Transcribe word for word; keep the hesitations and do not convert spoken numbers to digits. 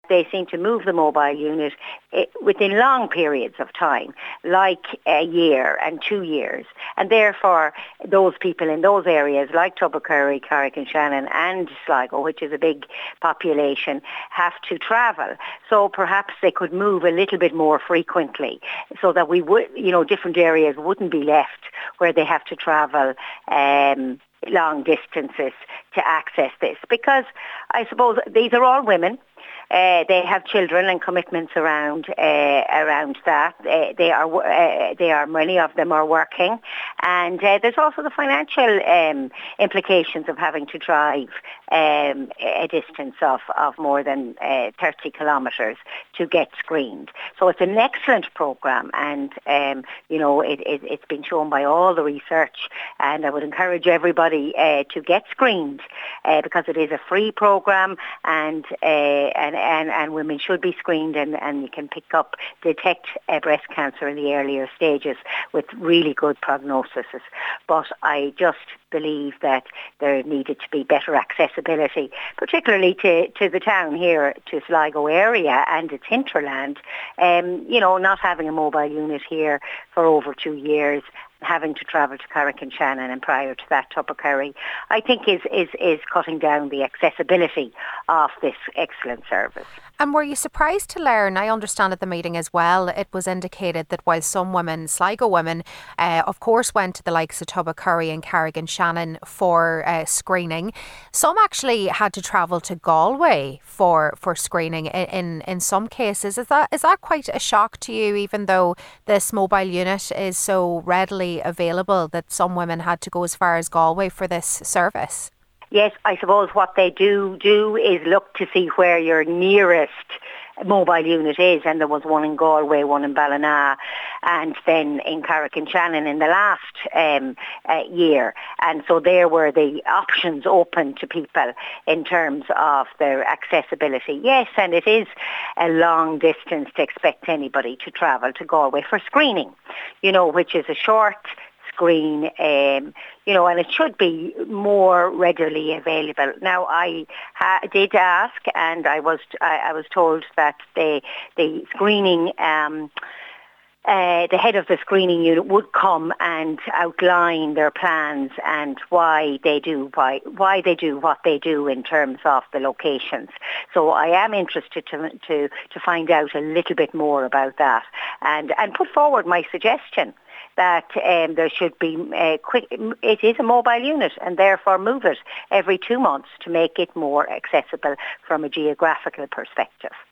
they seem to move the mobile unit uh, within long periods of time, like a year and two years. And therefore, those people in those areas, like Tubbercurry, Carrick-on-Shannon and Sligo, which is a big population, have to travel. So perhaps they could move a little bit more frequently, so that we would, you know, different areas wouldn't be left where they have to travel um, long distances to access this. Because I suppose these are all women. Uh, they have children and commitments around uh, around that. Uh, they are uh, they are many of them are working, and uh, there's also the financial um, implications of having to drive um, a distance of of more than uh, thirty kilometres to get screened. So it's an excellent programme, and um, you know it, it, it's been shown by all the research, and I would encourage everybody uh, to get screened uh, because it is a free programme, and uh, and And, and women should be screened, and, and you can pick up, detect uh, breast cancer in the earlier stages with really good prognoses. But I just believe that there needed to be better accessibility, particularly to, to the town here, to Sligo area and its hinterland. Um, you know, not having a mobile unit here for over two years, having to travel to Carrick-on-Shannon and prior to that Tubbercurry, I think is, is, is cutting down the accessibility of this excellent service. And were you surprised to learn, I understand at the meeting as well, it was indicated that while some women, Sligo women, uh, of course went to the likes of Tubbercurry and Carrick-on-Shannon for uh, screening, some actually had to travel to Galway for, for screening in, in, in some cases. Is that is that quite a shock to you, even though this mobile unit is so readily available, that some women had to go as far as Galway for this service? Yes, I suppose what they do do is look to see where your nearest mobile unit is, and there was one in Galway, one in Ballina, and then in Carrick-on-Shannon in the last um, uh, year. And so there were the options open to people in terms of their accessibility. Yes, and it is a long distance to expect anybody to travel to Galway for screening, you know, which is a short screen, um, you know, and it should be more readily available. Now, I ha- did ask, and I was I, I was told that the the screening. Um, Uh, the head of the screening unit would come and outline their plans and why they do why why they do what they do in terms of the locations. So I am interested to to to find out a little bit more about that, and and put forward my suggestion that um, there should be a quick. It is a mobile unit, and therefore move it every two months to make it more accessible from a geographical perspective.